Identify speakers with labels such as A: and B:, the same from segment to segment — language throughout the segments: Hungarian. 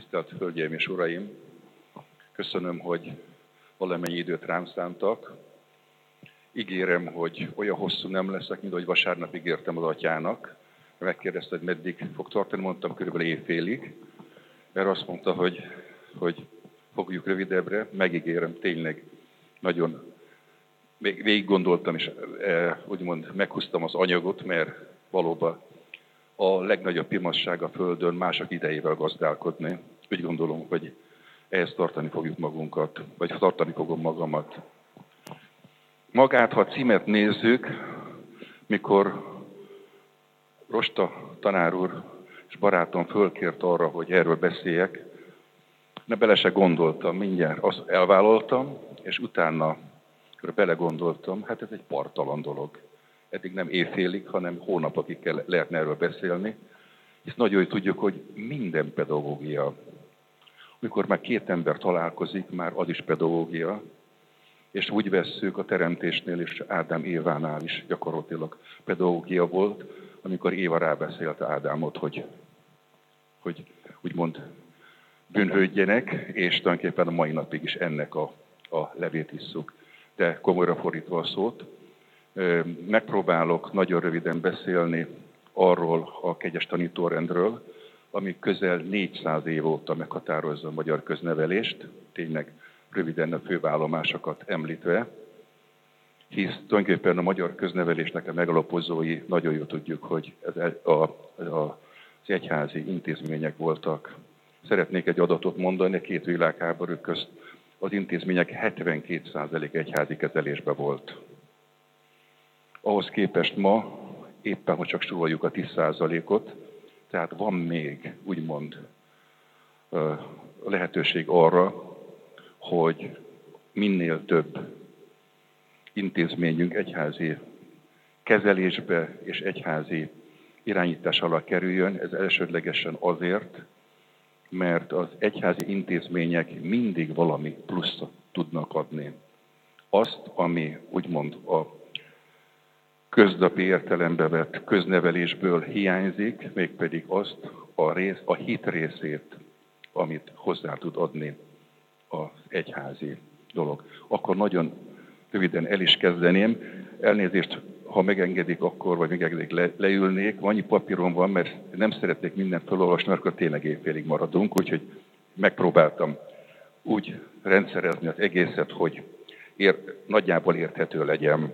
A: Tisztelt Hölgyeim és Uraim! Köszönöm, hogy valamennyi időt rám szántak. Ígérem, hogy olyan hosszú nem leszek, mint ahogy vasárnap ígértem az atyának. Megkérdezte, hogy meddig fog tartani, mondtam körülbelül éjfélig. Mert azt mondta, hogy fogjuk rövidebbre. Megígérem, tényleg nagyon végig gondoltam, és úgymond meghúztam az anyagot, mert valóban a legnagyobb pimasság a Földön mások idejével gazdálkodni. Úgy gondolom, hogy ehhez tartani fogjuk magunkat, vagy tartani fogom magamat. Magát, ha a címet nézzük, mikor Rosta tanár úr és barátom fölkért arra, hogy erről beszéljek, ne bele se gondoltam, mindjárt azt elvállaltam, és utána belegondoltam, hát ez egy parttalan dolog. Eddig nem éjfélig, hanem hónapokig lehetne erről beszélni, hisz nagyon jól tudjuk, hogy minden pedagógia, amikor már két ember találkozik, már az is pedagógia, és úgy vesszük a teremtésnél és Ádám Évánál is gyakorlatilag pedagógia volt, amikor Éva rábeszélte Ádámot, hogy úgymond bűnhődjenek, és tulajdonképpen a mai napig is ennek a levét isszuk. De komolyra fordítva a szót, megpróbálok nagyon röviden beszélni arról a kegyes tanítórendről, ami közel 400 év óta meghatározza a magyar köznevelést, tényleg röviden a főállomásokat említve, hisz tulajdonképpen a magyar köznevelésnek a megalapozói nagyon jól tudjuk, hogy az egyházi intézmények voltak. Szeretnék egy adatot mondani, 2 világháború közt az intézmények 72% egyházi kezelésben volt. Ahhoz képest ma éppen, hogy csak súlyoljuk a 10%-ot, tehát van még úgymond lehetőség arra, hogy minél több intézményünk egyházi kezelésbe és egyházi irányítás alá kerüljön. Ez elsődlegesen azért, mert az egyházi intézmények mindig valami pluszt tudnak adni. Azt, ami úgymond a köznapi értelembe vett köznevelésből hiányzik, mégpedig azt a hit részét, amit hozzá tud adni az egyházi dolog. Akkor nagyon röviden el is kezdeném. Elnézést, ha megengedik akkor, vagy megengedik leülnék. Annyi papírom van, mert nem szeretnék mindent felolvasni, akkor tényleg éjfélig maradunk, úgyhogy megpróbáltam úgy rendszerezni az egészet, hogy nagyjából érthető legyen.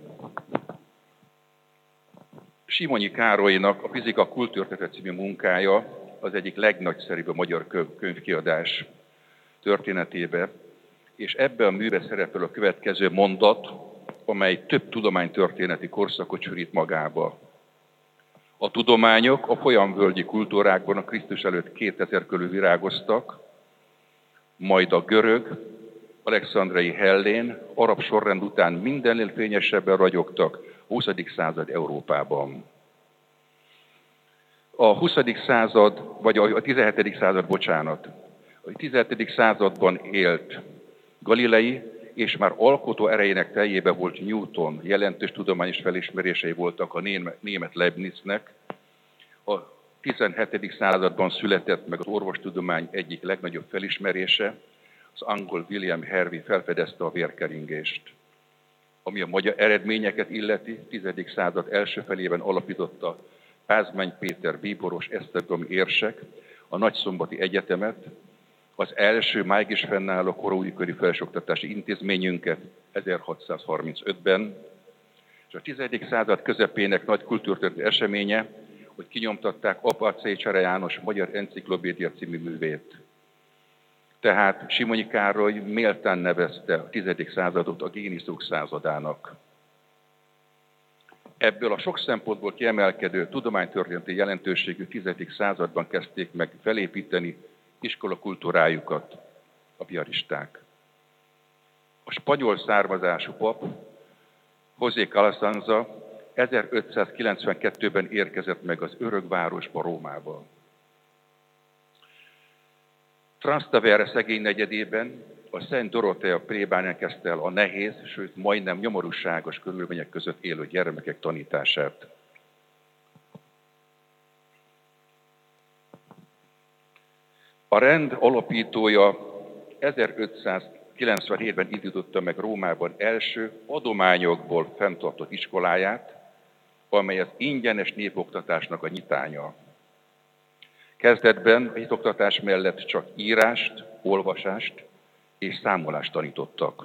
A: Simonyi Károlynak a Fizika kultúrtörténete című munkája az egyik legnagyszerűbb a magyar könyvkiadás történetébe, és ebben a műben szerepel a következő mondat, amely több tudománytörténeti korszakot sűrít magába. A tudományok a folyamvölgyi kultúrákban a Krisztus előtt 2000 körül virágoztak, majd a görög, alexandriai hellén, arab sorrend után mindennél fényesebben ragyogtak a 20. század Európában. A 20. század, vagy a 17. század, bocsánat, a 17. században élt Galilei, és már alkotó erejének teljében volt Newton, jelentős tudományos felismerései voltak a német Leibniznek. A 17. században született meg az orvostudomány egyik legnagyobb felismerése, az angol William Harvey felfedezte a vérkeringést. Ami a magyar eredményeket illeti, 10. század első felében alapította Pázmány Péter bíboros esztergomi érsek a Nagyszombati Egyetemet, az első máig is fennálló koroújkori felsőoktatási intézményünket 1635-ben, és a 10. század közepének nagy kultúrtörténeti eseménye, hogy kinyomtatták Apa Czéchere János Magyar Enciklopédia című művét. Tehát Simonyi Károly méltán nevezte a 10. századot a géniszók századának. Ebből a sok szempontból kiemelkedő tudománytörténeti jelentőségű 10. században kezdték meg felépíteni iskolakultúrájukat a piaristák. A spanyol származású pap, José Calasanza 1592-ben érkezett meg az örökvárosba, Rómába. Trastevere szegény negyedében a Szent Dorothea plébánián kezdte el a nehéz, sőt majdnem nyomorúságos körülmények között élő gyermekek tanítását. A rend alapítója 1597-ben indította meg Rómában első adományokból fenntartott iskoláját, amely az ingyenes népoktatásnak a nyitánya. Kezdetben a hitoktatás mellett csak írást, olvasást és számolást tanítottak.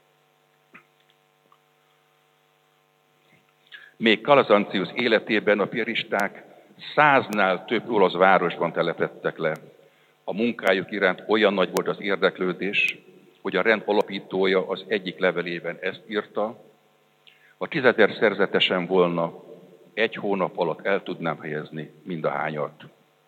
A: Még Calazantius életében a piaristák 100-nál több olasz városban telepedtek le. A munkájuk iránt olyan nagy volt az érdeklődés, hogy a rend alapítója az egyik levelében ezt írta: ha 10 000 szerzetesen volna, 1 hónap alatt el tudnám helyezni mindahányat.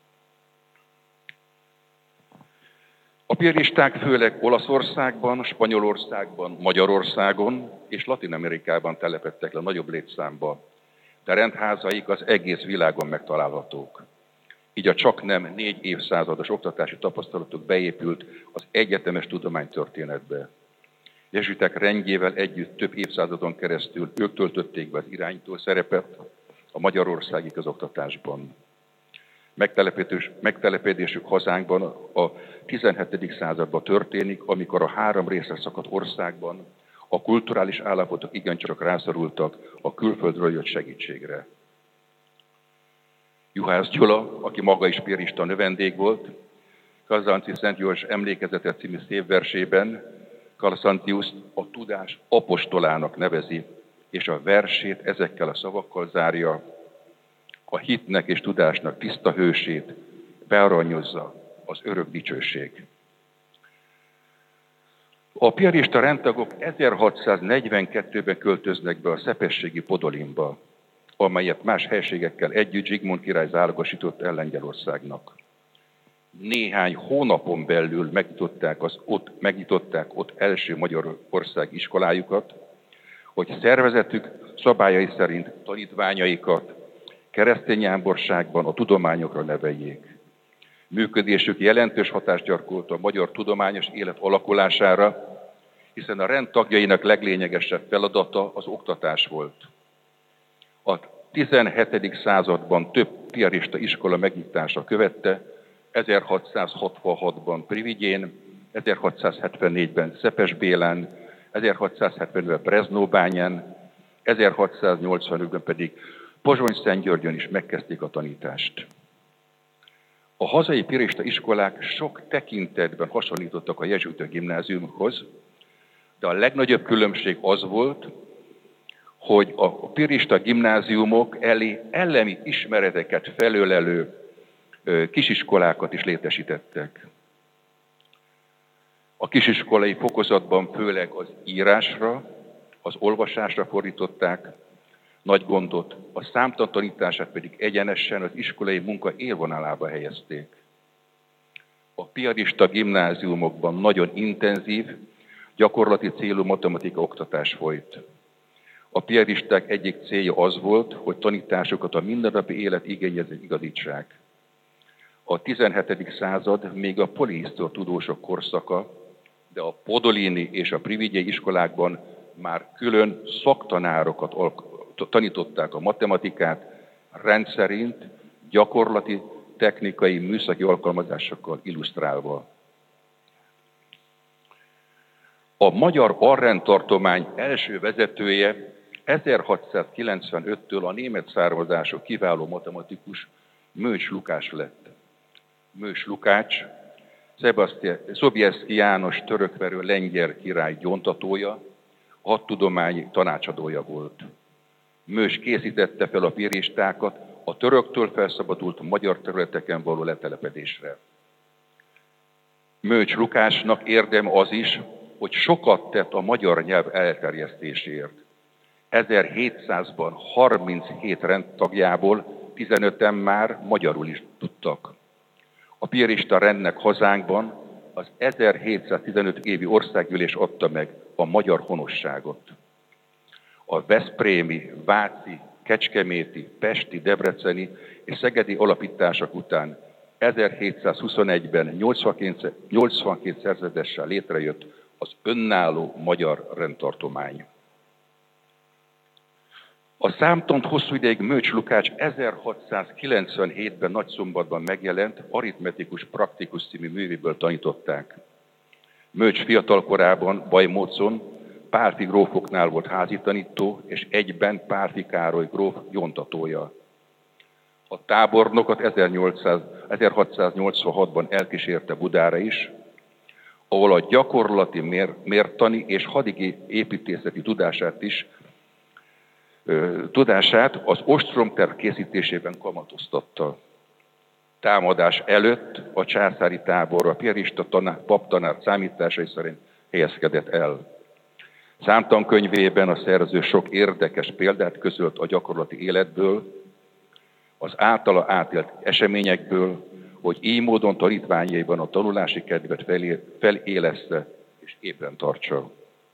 A: A piaristák főleg Olaszországban, Spanyolországban, Magyarországon és Latin-Amerikában telepedtek le nagyobb létszámba, de rendházaik az egész világon megtalálhatók. Így a csaknem 4 évszázados oktatási tapasztalatuk beépült az egyetemes tudománytörténetbe. Jezsuiták rendjével együtt több évszázadon keresztül ők töltötték be az irányító szerepet a magyarországi közoktatásban. Megtelepedésük hazánkban a 17. században történik, amikor a 3 részre szakadt országban a kulturális állapotok igencsak rászorultak a külföldről jött segítségre. Juhász Gyula, aki maga is piarista növendék volt, Calazánci Szent József emlékezete című szép versében Calazántiust a tudás apostolának nevezi, és a versét ezekkel a szavakkal zárja: a hitnek és tudásnak tiszta hősét bearanyozza az örök dicsőség. A piarista rendtagok 1642-ben költöznek be a szepességi Podolinba, amelyet más helységekkel együtt Zsigmond király zálogosított el Lengyelországnak. Néhány hónapon belül megnyitották ott első Magyarország iskolájukat, hogy szervezetük szabályai szerint tanítványaikat keresztény jámborságban a tudományokra neveljék. Működésük jelentős hatást gyakorolt a magyar tudományos élet alakulására, hiszen a rend tagjainak leglényegesebb feladata az oktatás volt. A 17. században több piarista iskola megnyitása követte, 1666-ban Privigyén, 1674-ben Szepesbélán, 1675-ben Breznóbányán, 1685-ben pedig Pozsony-Szentgyörgyön is megkezdték a tanítást. A hazai piarista iskolák sok tekintetben hasonlítottak a jezsuita gimnáziumhoz, de a legnagyobb különbség az volt, hogy a piarista gimnáziumok elé elemi ismereteket felölelő kisiskolákat is létesítettek. A kisiskolai fokozatban főleg az írásra, az olvasásra fordították nagy gondot, a számtan tanítását pedig egyenesen az iskolai munka élvonalába helyezték. A piarista gimnáziumokban nagyon intenzív, gyakorlati célú matematika oktatás folyt. A piaristák egyik célja az volt, hogy tanításokat a mindennapi élet igényéhez igazítsák. A 17. század még a polihisztor tudósok korszaka, de a podolini és a privigyei iskolákban már külön szaktanárokat tanították a matematikát, rendszerint, gyakorlati, technikai, műszaki alkalmazásokkal illusztrálva. A magyar arrendtartomány első vezetője 1695-től a német származású kiváló matematikus Mőcs Lukács lett. Mőcs Lukács Sobieski János törökverő lengyel király gyóntatója, a hadtudományi tanácsadója volt. Mőcs készítette fel a piaristákat a töröktől felszabadult magyar területeken való letelepedésre. Mőcs Lukácsnak érdem az is, hogy sokat tett a magyar nyelv elterjesztéséért. 1700-ban 37 rendtagjából 15-en már magyarul is tudtak. A piarista rendnek hazánkban az 1715 évi országgyűlés adta meg a magyar honosságot. A veszprémi, váci, kecskeméti, pesti, debreceni és szegedi alapítások után 1721-ben 82 szerzetessel létrejött az önálló magyar rendtartomány. A számtant hosszú ideig Mölcs Lukács 1697-ben Nagyszombatban megjelent Aritmetikus Praktikus című művéből tanították. Mölcs fiatalkorában Bajmócon Pálffy grófoknál volt házitanító, és egyben Pálffy Károly gróf gyóntatója. A tábornokot 1686-ban elkísérte Budára is, ahol a gyakorlati mértani és hadigi építészeti tudását az ostromterv készítésében kamatoztatta. Támadás előtt a császári táborra a piarista paptanár számításai szerint helyezkedett el. Számtankönyvében a szerző sok érdekes példát közölt a gyakorlati életből, az általa átélt eseményekből, hogy így módon tanítványaiban a tanulási kedvet feléleszte és ébren tartsa.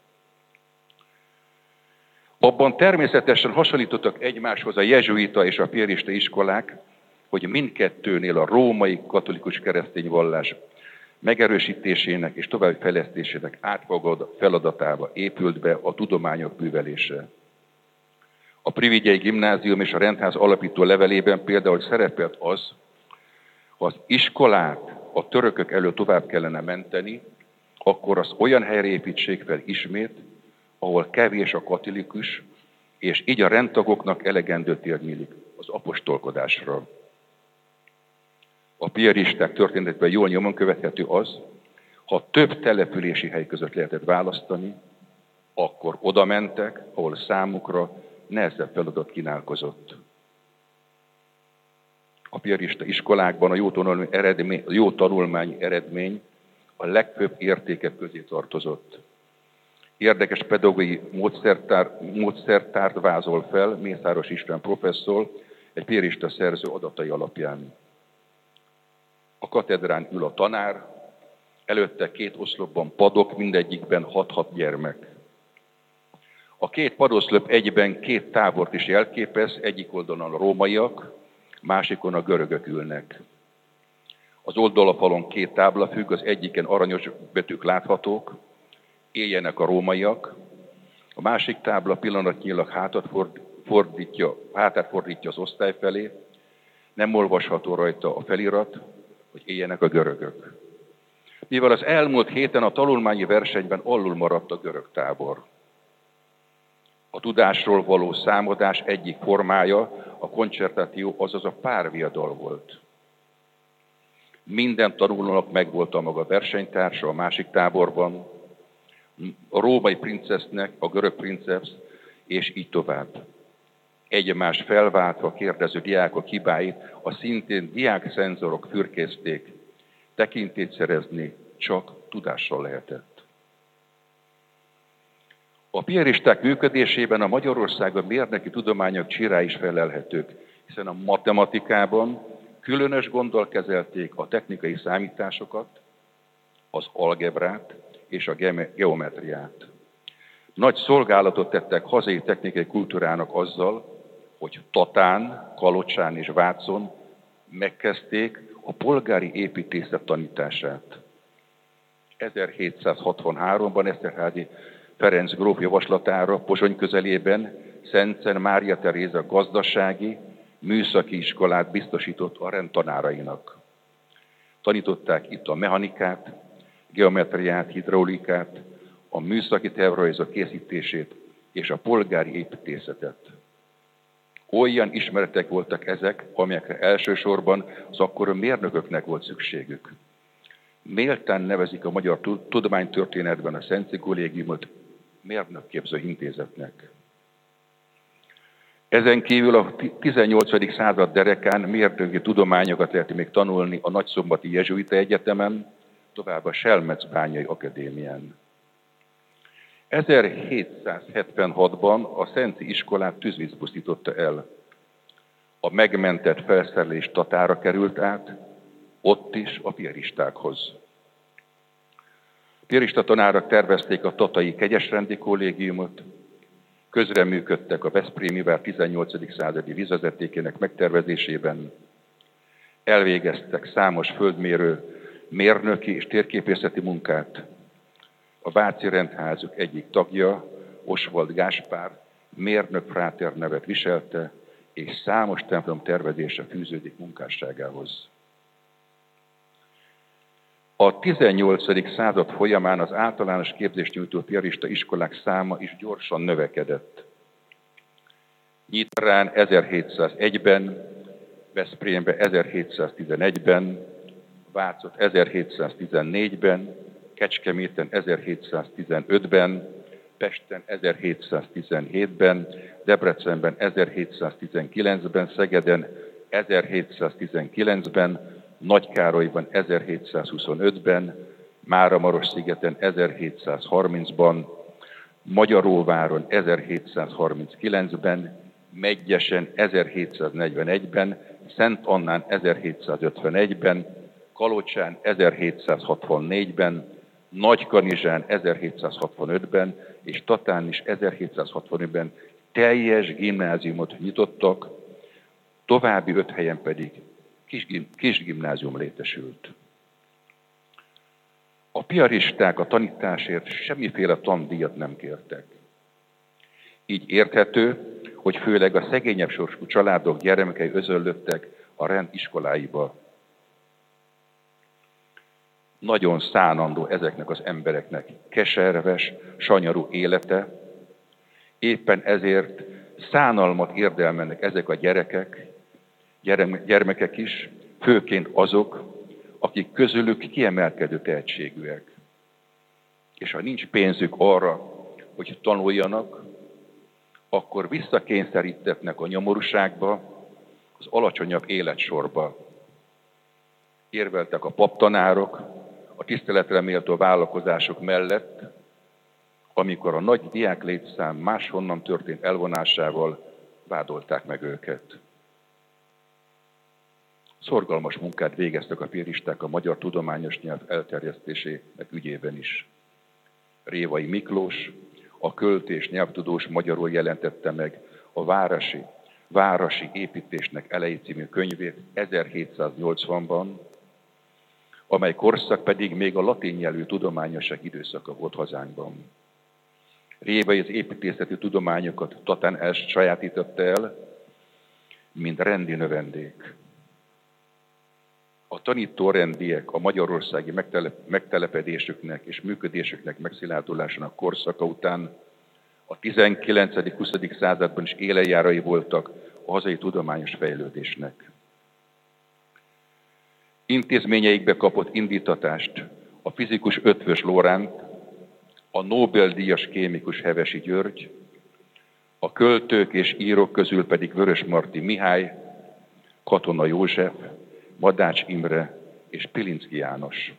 A: Abban természetesen hasonlítottak egymáshoz a jezsuita és a piarista iskolák, hogy mindkettőnél a római katolikus keresztény vallás megerősítésének és továbbfejlesztésének átfogó feladatába épült be a tudományok művelése. A Privigyei Gimnázium és a Rendház alapító levelében például szerepelt az iskolát a törökök elől tovább kellene menteni, akkor az olyan helyre építsék fel ismét, ahol kevés a katolikus, és így a rendtagoknak elegendő tér nyílik az apostolkodásra. A piaristák történetben jól nyomon követhető az, ha több települési hely között lehetett választani, akkor oda mentek, ahol számukra nehezebb feladat kínálkozott. A piarista iskolákban a jó tanulmányi eredmény a legfőbb értékek közé tartozott. Érdekes pedagógiai módszertárt vázol fel Mészáros István professzor egy piarista szerző adatai alapján. A katedrán ül a tanár, előtte 2 oszlopban padok, mindegyikben 6-6 gyermek. A 2 padoszlop egyben 2 tábort is jelképez, egyik oldalon a rómaiak, másikon a görögök ülnek. Az oldalafalon 2 tábla függ, az egyiken aranyos betűk láthatók, éljenek a rómaiak, a másik tábla pillanatnyilag hátát fordítja az osztály felé, nem olvasható rajta a felirat, hogy éljenek a görögök. Mivel az elmúlt héten a tanulmányi versenyben alul maradt a görög tábor. A tudásról való számadás egyik formája a koncertáció, azaz a párviadal volt. Minden tanulónak megvolt a maga versenytársa a másik táborban, a római princesznek, a görög princesz, és így tovább. Egymás felváltva kérdező diákok hibáit a szintén diákszenzorok fürkészték. Tekintélyt szerezni csak tudással lehetett. A piaristák működésében a Magyarországon mérnöki tudományok csirái is felelhetők, hiszen a matematikában különös gonddal kezelték a technikai számításokat, az algebrát és a geometriát. Nagy szolgálatot tettek hazai technikai kultúrának azzal, hogy Tatán, Kalocsán és Vácon megkezdték a polgári építészet tanítását. 1763-ban Eszterházy Ferenc gróf javaslatára Pozsony közelében Szentszen Mária Teréza gazdasági, műszaki iskolát biztosított a rendtanárainak. Tanították itt a mechanikát, geometriát, hidraulikát, a műszaki tervrajzok készítését és a polgári építészetet. Olyan ismeretek voltak ezek, amelyekre elsősorban az akkori mérnököknek volt szükségük. Méltán nevezik a magyar tudománytörténetben a Szenci Kollégiumot mérnökképző intézetnek. Ezen kívül a 18. század derekán mérnöki tudományokat lehet még tanulni a Nagyszombati Jezsuita Egyetemen, tovább a Selmecbányai Akadémián. 1776-ban a Szenci iskolát tűzvíz pusztította el. A megmentett felszerelés Tatára került át, ott is a piaristákhoz. A piarista tanárak tervezték a tatai kegyesrendi kollégiumot, közreműködtek a veszprémi vár 18. századi vízvezetékének megtervezésében, elvégeztek számos földmérő, mérnöki és térképészeti munkát. A Váci rendházuk egyik tagja, Oswald Gáspár mérnök fráter nevet viselte, és számos templom tervezése fűződik munkásságához. A 18. század folyamán az általános képzést nyújtó piarista iskolák száma is gyorsan növekedett. Nyitrán 1701-ben, Veszprémbe 1711-ben, Vácot 1714-ben, Kecskeméten 1715-ben, Pesten 1717-ben, Debrecenben 1719-ben, Szegeden 1719-ben, Nagykárolyban 1725-ben, Máramarosszigeten 1730-ban, Magyaróváron 1739-ben, Medgyesen 1741-ben, Szent Annán 1751-ben, Kalocsán 1764-ben, Nagykanizsán 1765-ben és Tatán is 1765-ben teljes gimnáziumot nyitottak, további 5 helyen pedig kis gimnázium létesült. A piaristák a tanításért semmiféle tandíjat nem kértek. Így érthető, hogy főleg a szegényebb sorsú családok gyermekei özöllöttek a rend iskoláiba. Nagyon szánandó ezeknek az embereknek keserves, sanyarú élete, éppen ezért szánalmat érdemelnek ezek a gyermekek is, főként azok, akik közülük kiemelkedő tehetségűek. És ha nincs pénzük arra, hogy tanuljanak, akkor visszakényszerítetnek a nyomorúságba, az alacsonyabb életsorba. Érveltek a paptanárok a tiszteletre méltó vállalkozások mellett, amikor a nagy diáklétszám máshonnan történt elvonásával vádolták meg őket. Szorgalmas munkát végeztek a piaristák a magyar tudományos nyelv elterjesztésének ügyében is. Révai Miklós, a költő és nyelvtudós magyarul jelentette meg a Városi építésnek elejé című könyvét 1780-ban, amely korszak pedig még a latin nyelvű tudományosság időszaka volt hazánkban. Révai az építészeti tudományokat Tatán elsajátította el, mint rendi növendék. A tanítórendiek a magyarországi megtelepedésüknek és működésüknek megszilárdulásának korszaka után a 19.-20. században is élenjárai voltak a hazai tudományos fejlődésnek. Intézményeikbe kapott indítatást a fizikus Eötvös Loránd, a Nobel-díjas kémikus Hevesi György, a költők és írók közül pedig Vörösmarty Mihály, Katona József, Madács Imre és Pilinszky János.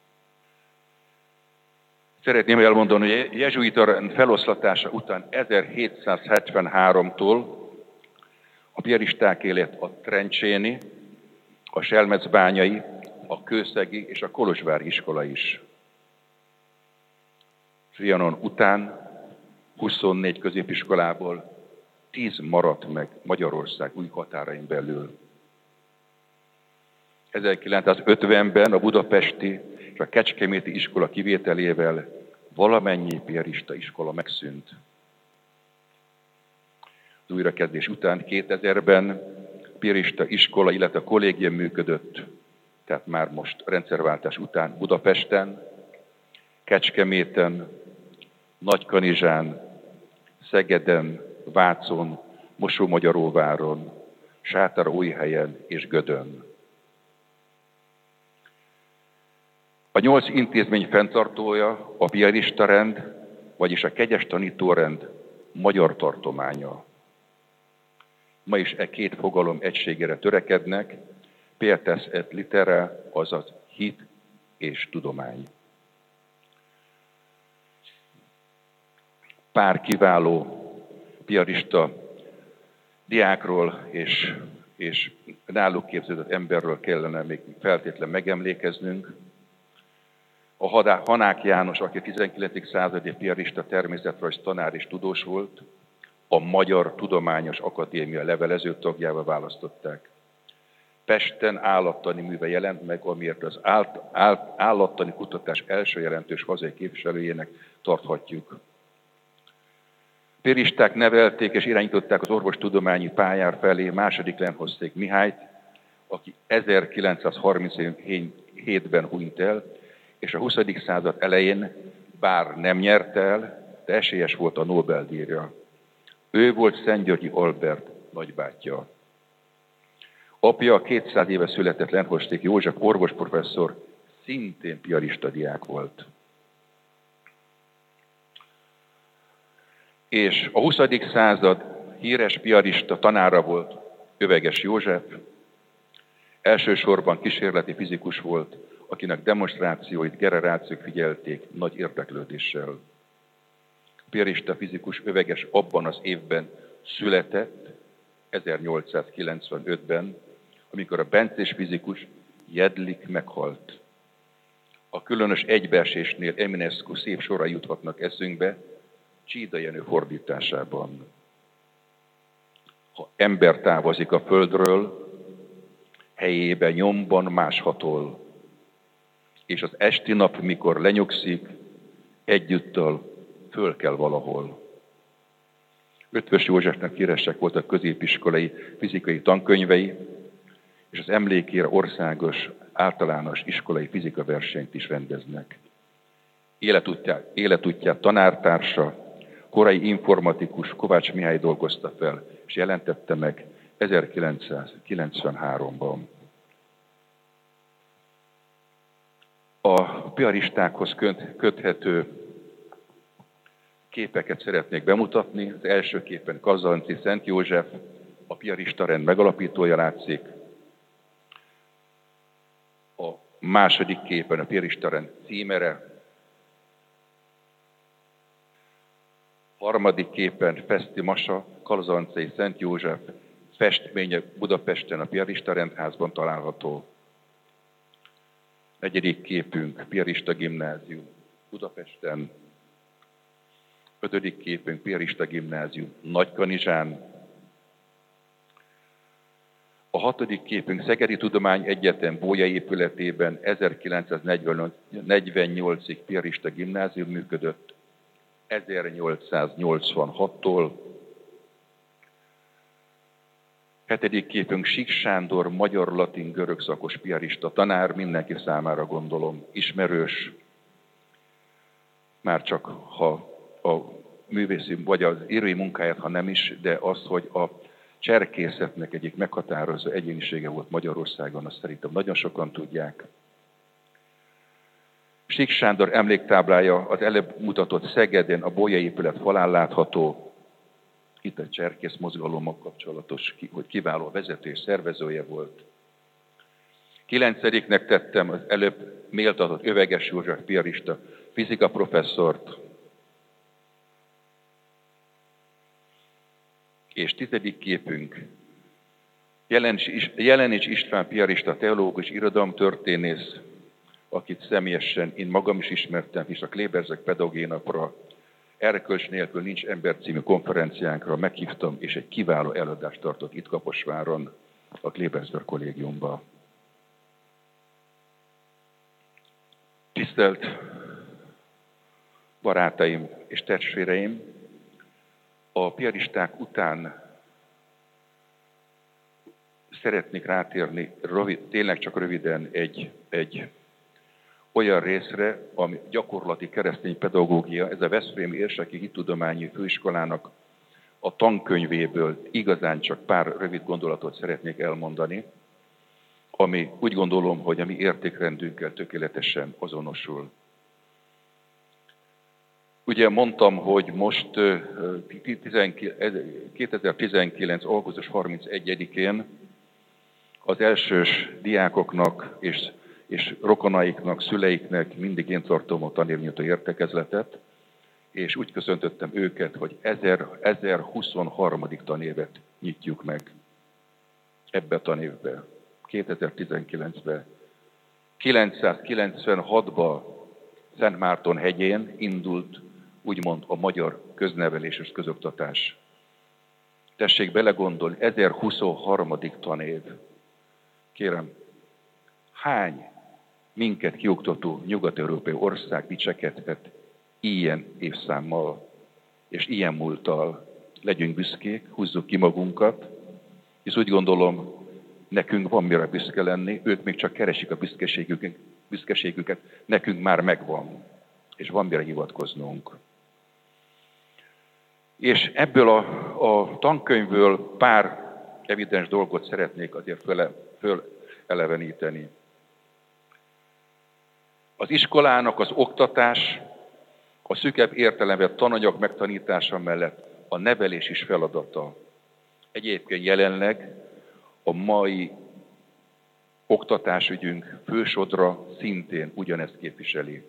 A: Szeretném elmondani, hogy a jezsuita rend feloszlatása után 1773-tól a piaristák élet a trencséni, a selmecbányai, a kőszegi és a kolozsvári iskola is. Trianon után 24 középiskolából 10 maradt meg Magyarország új határain belül. 1950-ben a budapesti és a kecskeméti iskola kivételével valamennyi piarista iskola megszűnt. Az újrakezdés után 2000-ben piarista iskola, illetve a kollégium működött, tehát már most rendszerváltás után Budapesten, Kecskeméten, Nagykanizsán, Szegeden, Vácon, Mosómagyaróváron, Sátorújhelyen és Gödön. A 8 intézmény fenntartója a piarista rend, vagyis a kegyes tanítórend magyar tartománya. Ma is e két fogalom egységére törekednek, pietas et litera, azaz hit és tudomány. Pár kiváló piarista diákról és náluk képződött emberről kellene még feltétlenül megemlékeznünk. A Hanák János, aki a 19. századi piarista természetrajz tanár és tudós volt, a Magyar Tudományos Akadémia levelező tagjává választották. Pesten állattani műve jelent meg, amiért az állattani kutatás első jelentős hazai képviselőjének tarthatjuk. Piaristák nevelték és irányították az orvostudományi pályára felé második Lendhosszék Mihályt, aki 1937-ben hunyt el, és a 20. század elején, bár nem nyert el, de esélyes volt a Nobel-díjra. Ő volt Szentgyörgyi Albert nagybátyja. Apja 200 éve született Lendhosszék József orvosprofesszor, szintén piarista diák volt. És a 20. század híres piarista tanára volt Öveges József, elsősorban kísérleti fizikus volt, akinek demonstrációit generációk figyelték nagy érdeklődéssel. Piarista fizikus Öveges abban az évben született, 1895-ben, amikor a bencés fizikus Jedlik meghalt. A különös egybeesésnél Eminescu szép sorai juthatnak eszünkbe, Csída Jenő fordításában. Ha ember távozik a földről, helyébe nyomban más hatol, és az esti nap, mikor lenyugszik, egyúttal föl kell valahol. Ötvös Józsefnek híresek voltak középiskolai fizikai tankönyvei, és az emlékére országos általános iskolai fizikaversenyt is rendeznek. Életútját tanártársa, korai informatikus Kovács Mihály dolgozta fel, és jelentette meg 1993-ban. A piaristákhoz köthető képeket szeretnék bemutatni. Az első képen Kazzanci Szent József, a piarista rend megalapítója látszik. A második képen a piarista rend címere. Harmadik képen Feszti Masa, Kazancei Szent József, festménye Budapesten a piarista rendházban található. Negyedik képünk Piarista Gimnázium Budapesten. Ötödik képünk Piarista Gimnázium Nagykanizsán. A hatodik képünk Szegedi Tudományegyetem Bolyai épületében 1948-ig piarista gimnázium működött, 1886-tól. Hetedik képünk Sík Sándor, magyar, latin, görög szakos piarista tanár, mindenki számára gondolom ismerős, már csak ha a művészi vagy az írói munkáját, ha nem is, de az, hogy a cserkészetnek egyik meghatározó egyénisége volt Magyarországon, azt szerintem nagyon sokan tudják. Sík Sándor emléktáblája az előbb mutatott Szegeden a Bolyai épület falán látható. Itt a cserkész mozgalommal kapcsolatos, hogy kiváló vezető és szervezője volt. 9-nek tettem az előbb méltatott Öveges József piarista fizika professzort. És 10. képünk Jelenics István piarista teológus, irodalomtörténész, akit személyesen én magam is ismertem, és a Kleberzek Pedagógiai Napra, Erkölcs nélkül nincs ember című konferenciánkra meghívtam, és egy kiváló előadást tartott itt Kaposváron, a Kleberzek kollégiumban. Tisztelt barátaim és testvéreim, a piaristák után szeretnék rátérni tényleg csak röviden egy olyan részre, ami gyakorlati keresztény pedagógia, ez a Veszprémi Érseki Hittudományi Főiskolának a tankönyvéből igazán csak pár rövid gondolatot szeretnék elmondani, ami úgy gondolom, hogy a mi értékrendünkkel tökéletesen azonosul. Ugye mondtam, hogy most 2019. augusztus 31-én az elsős diákoknak és rokonaiknak, szüleiknek mindig én tartom a tanévnyitó értekezletet, és úgy köszöntöttem őket, hogy 1023. tanévet nyitjuk meg ebbe a tanévbe, 2019-ben. 996-ban Szentmárton hegyén indult úgymond a magyar köznevelés és közoktatás. Tessék belegondolni, 1023. tanév. Kérem, hány minket kioktató nyugat-európai ország dicsekedhet ilyen évszámmal? és ilyen múlttal legyünk büszkék, húzzuk ki magunkat, és úgy gondolom, nekünk van mire büszke lenni, ők még csak keresik a büszkeségüket, nekünk már megvan, és van mire hivatkoznunk. És ebből a tankönyvből pár evidens dolgot szeretnék azért föleleveníteni. Az iskolának az oktatás, a szűkebb értelemben tananyag megtanítása mellett a nevelés is feladata. Egyébként jelenleg a mai oktatásügyünk fősodra szintén ugyanezt képviseli.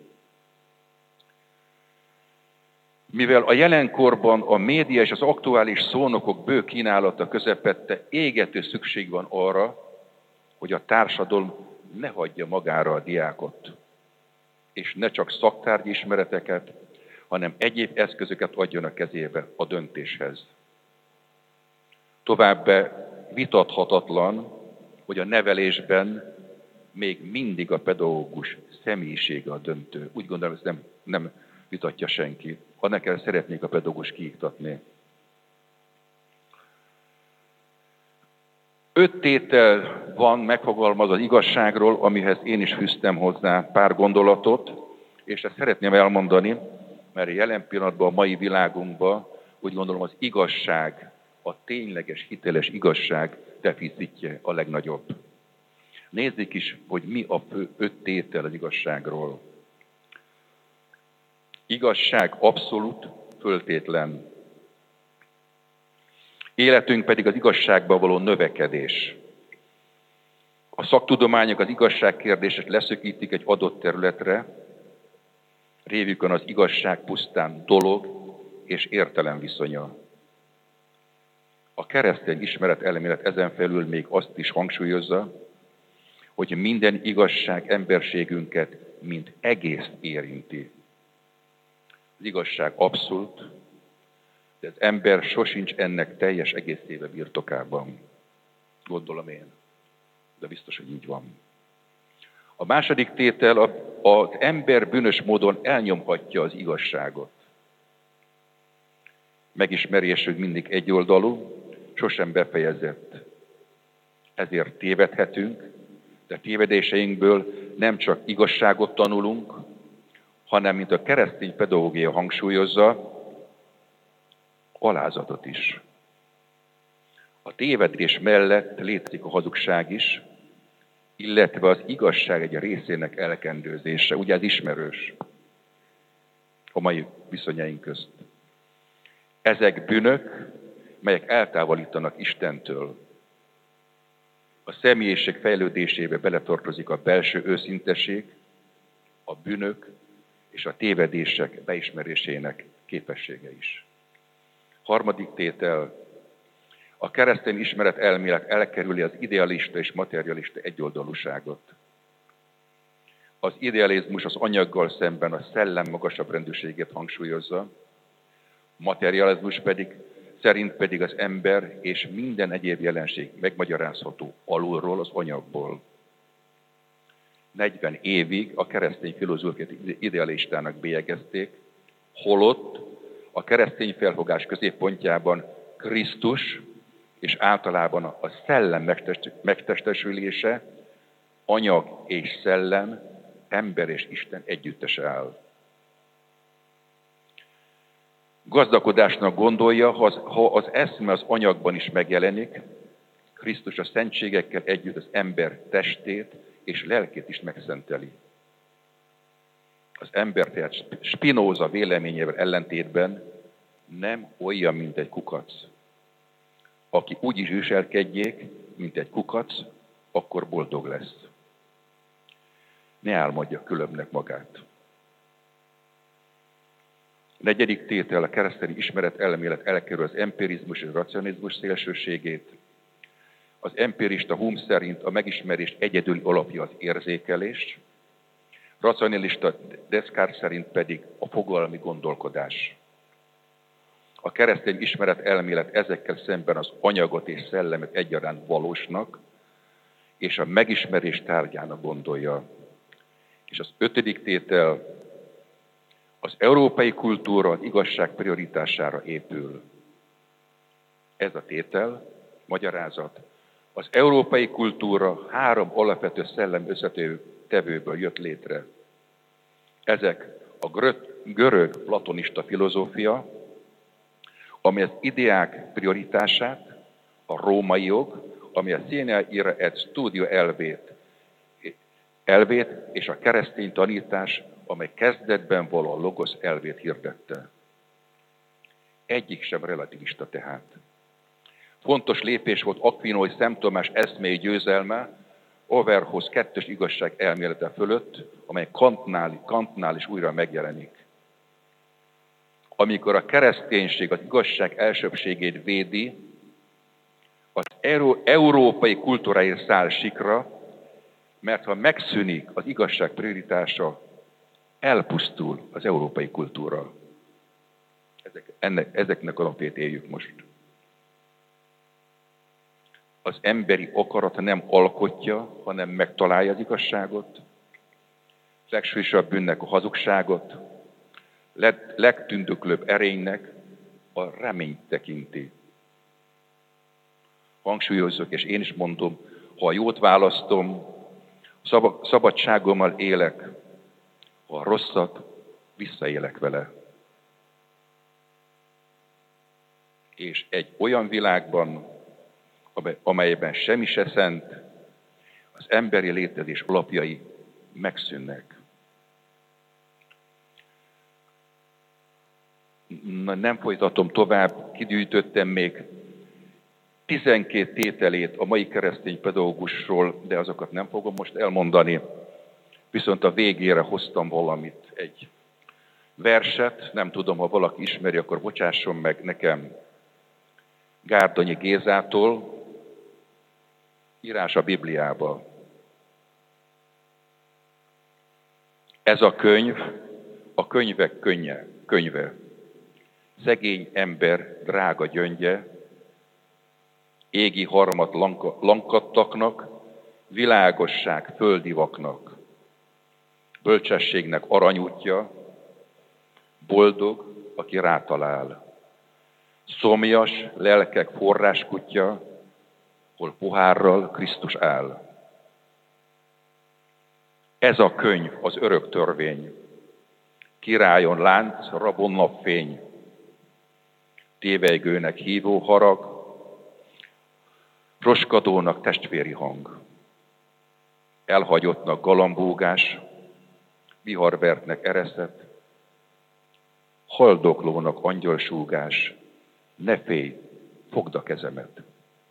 A: Mivel a jelenkorban a média és az aktuális szónokok bő kínálata közepette égető szükség van arra, hogy a társadalom ne hagyja magára a diákot, és ne csak szaktárgyi ismereteket, hanem egyéb eszközöket adjon a kezébe a döntéshez. Továbbá vitathatatlan, hogy a nevelésben még mindig a pedagógus személyisége a döntő. Úgy gondolom, ezt nem vitatja senki. Annak el szeretnék a pedagógus kiiktatni. 5 tétel van megfogalmazva az igazságról, amihez én is fűztem hozzá pár gondolatot, és ezt szeretném elmondani, mert jelen pillanatban a mai világunkban úgy gondolom az igazság, a tényleges, hiteles igazság deficitje a legnagyobb. Nézzük is, hogy mi a fő 5 tétel az igazságról. Igazság abszolút, föltétlen. Életünk pedig az igazságban való növekedés. A szaktudományok az igazságkérdését leszökítik egy adott területre, révükön az igazság pusztán dolog és értelem viszonya. A keresztény ismeretelmélet ezen felül még azt is hangsúlyozza, hogy minden igazság emberségünket, mint egész érinti. Az igazság abszolút, de az ember sosincs ennek teljes egészébe birtokában. Gondolom én, de biztos, hogy így van. A második tétel, az ember bűnös módon elnyomhatja az igazságot. Megismerésünk mindig egyoldalú, sosem befejezett. Ezért tévedhetünk, de tévedéseinkből nem csak igazságot tanulunk, hanem, mint a keresztény pedagógia hangsúlyozza, alázatot is. A tévedés mellett létezik a hazugság is, illetve az igazság egy részének elkendőzése. Ugye ez ismerős a mai viszonyaink közt. Ezek bűnök, melyek eltávolítanak Istentől. A személyiség fejlődésébe beletartozik a belső őszinteség, a bűnök és a tévedések beismerésének képessége is. Harmadik tétel, a keresztény ismeret elmélet elkerüli az idealista és materialista egyoldalúságot. Az idealizmus az anyaggal szemben a szellem magasabb rendűségét hangsúlyozza, materializmus szerint pedig az ember és minden egyéb jelenség megmagyarázható alulról, az anyagból. 40 évig a keresztény filozófiát idealistának bélyegezték, holott a keresztény felfogás középpontjában Krisztus és általában a szellem megtestesülése, anyag és szellem, ember és Isten együttes áll. Gazdagodásnak gondolja, ha az eszme az anyagban is megjelenik, Krisztus a szentségekkel együtt az ember testét és lelkét is megszenteli. Az ember tehát Spinoza véleményével ellentétben nem olyan, mint egy kukac. Aki úgy is viselkedjék, mint egy kukac, akkor boldog lesz. Ne álmodja különbnek magát. A negyedik tétel, a keresztény ismeret elmélet elkerül az empirizmus és a racionalizmus szélsőségét. Az empirista Hume szerint a megismerés egyedüli alapja az érzékelés, racionalista Descartes szerint pedig a fogalmi gondolkodás. A keresztény ismeret elmélet ezekkel szemben az anyagot és szellemet egyaránt valósnak, és a megismerés tárgyának gondolja. És az ötödik tétel, Az európai kultúra az igazság prioritására épül. Ez a tétel, magyarázat. Az európai kultúra 3 alapvető szellem összetevőből jött létre. Ezek a görög platonista filozófia, ami az ideák prioritását, a római jog, ami a sine ira et studio elvét, és a keresztény tanítás, amely kezdetben való logosz elvét hirdette. Egyik sem relativista tehát. Fontos lépés volt Aquinói Szent Tamás eszmei győzelme Overhoz 2. igazság elmélete fölött, amely Kantnál is újra megjelenik. Amikor a kereszténység az igazság elsőbbségét védi, az európai kultúráért száll sikra, mert ha megszűnik az igazság prioritása, elpusztul az európai kultúra. Ezeknek a napját éljük most. Az emberi akarat nem alkotja, hanem megtalálja az igazságot. Legsúlyosabb bűnnek a hazugságot, legtündöklőbb erénynek a reményt tekinti. Hangsúlyozzuk, és én is mondom, ha a jót választom, szabadságommal élek, ha a rosszat, visszaélek vele. És egy olyan világban, amelyben semmi se szent, az emberi létezés alapjai megszűnnek. Nem folytatom tovább, kigyűjtöttem még 12 tételét a mai keresztény pedagógusról, de azokat nem fogom most elmondani. Viszont a végére hoztam valamit, egy verset, nem tudom, ha valaki ismeri, akkor bocsásson meg nekem. Gárdonyi Gézától, írás a Bibliába. Ez a könyv, a könyvek könyve. Szegény ember drága gyöngye, égi harmat lankadtaknak, világosság földivaknak. Bölcsességnek aranyútja, boldog, aki rátalál. Szomjas lelkek forráskutya, hol pohárral Krisztus áll. Ez a könyv az örök törvény. Királyon lánc, rabon napfény. Tévejgőnek hívó harag, roskadónak testvéri hang. Elhagyottnak galambógás, viharvertnek ereszet, haldoklónak angyalsúgás, ne félj, fogd a kezemet.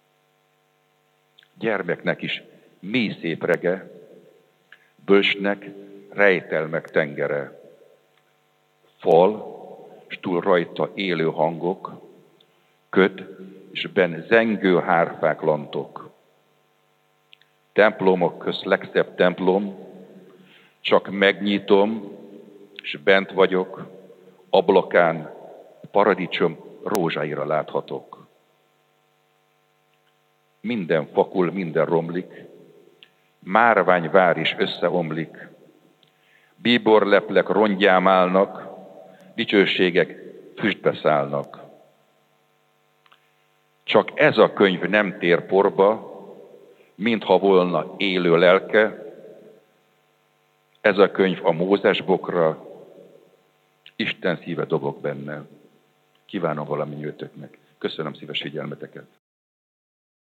A: Gyermeknek is mély szép rege, bölcsnek rejtelmek tengere. Fal, s túl rajta élő hangok, köt, és benn zengő hárfák lantok. Templomok közt legszebb templom, csak megnyitom, és bent vagyok, ablakán paradicsom rózsáira láthatok. Minden fakul, minden romlik, márvány vár is összeomlik, bíborleplek rongyám állnak, dicsőségek füstbe szállnak. Csak ez a könyv nem tér porba, mintha volna élő lelke. Ez a könyv a Mózesbokra, Isten szíve dobog benne. Kívánom valamennyiőtöknek. Köszönöm szíves figyelmeteket.